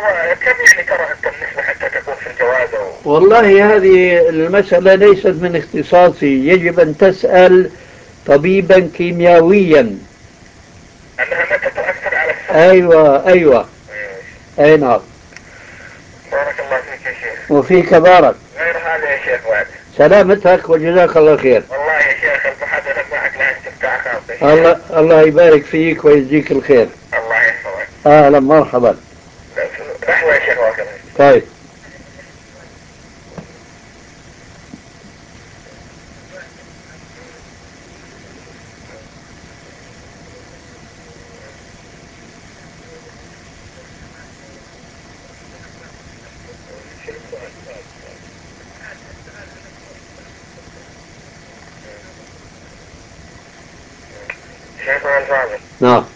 كم يعني ترى أنت النسبة حتى تكون في الجواز والله هذه المسألة ليست من اختصاصي، يجب أن تسأل طبيبا كيميائيا. أنها متى تؤثر على السن؟ أيوة أيوة. أي نعم. بارك الله فيك يا شيخ. وفيك بارك. غير هذا يا شيخ بعد. سلامتك وجزاك الله خير. والله يا شيخ المحادثة معك لها استمتاع خاص يا شيخ. الله يبارك فيك ويجزيك الخير. الله يحفظك. أهلا مرحبا. لحظة يا شيخ واقف. طيب. شيخنا الفاضل. نعم.